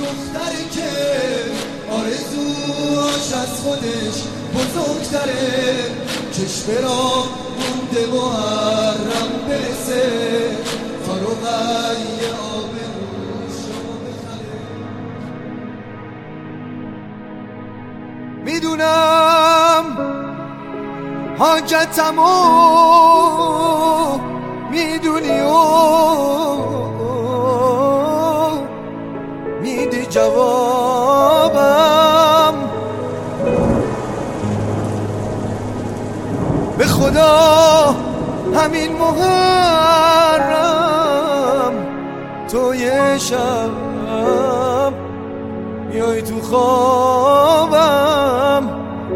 دختری که آرزوش از خودش بزرگتره، چشم را مونده محرم برسه، فاروقی آبروش رو بخره. میدونم حاجتمو میدونی و میدی جوابم، به خدا همین محرم تو یه شب میای تو خوابم.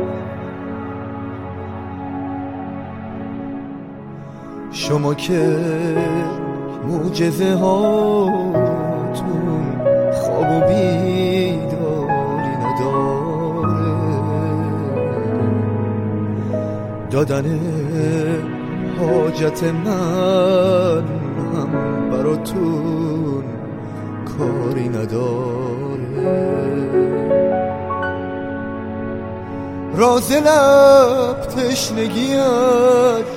شما که معجزه هاتون خواب و بیداری نداره، دادن حاجت من هم براتون کاری نداره. راز لب تشنگیت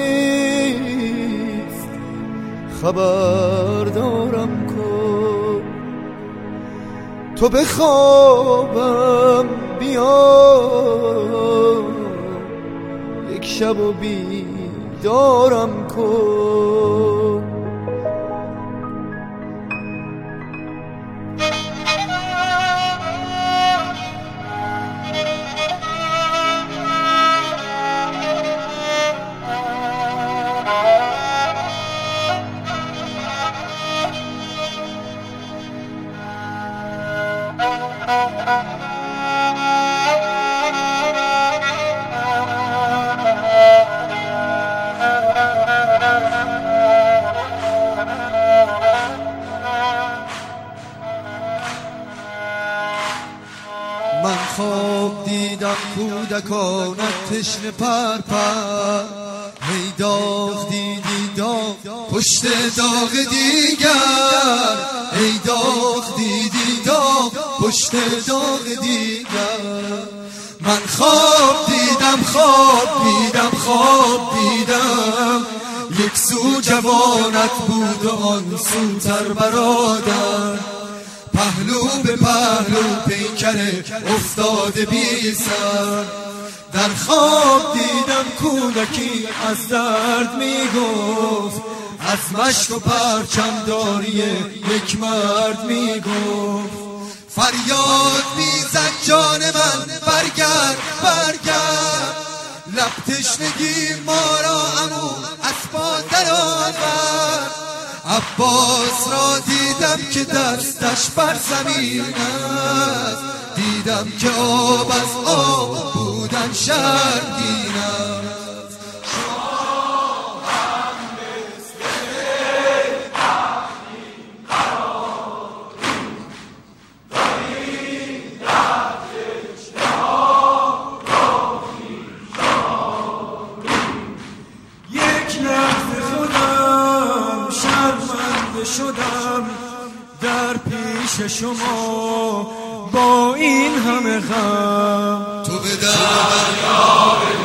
چیست خبر دارم کن، تو به خوابم بیا یک شب و بیدارم کن. من خواب دیدم کودکانت تشنه پرپر، هی داغ دیدی داغ پشت داغ دیگر، ای داغ دیدی داغ پشت داغ دیگر. من خواب دیدم یک سو جوانت بود و آن سوتر برادر، پهلو به پهلو پیکره افتاده بی سر. در خواب دیدم کودکی از درد میگفت، از مشک و پرچمداری یک مرد میگفت. فریاد میزد جان من برگرد برگرد، لب تشنگی ما را عمو از پا در آورد. عباس را دیدم که دستش بر زمین است، دیدم که آب از آب بودن شرمگین است. شدم در پیش شما با این همه غم، تو به در